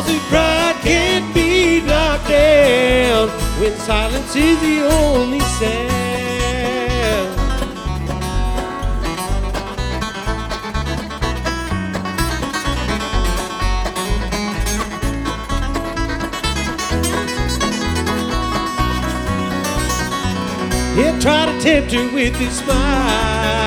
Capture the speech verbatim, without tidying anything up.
Lawsuit pride can't be knocked down when silence is the only sound. He'll try to tempt her with his smile.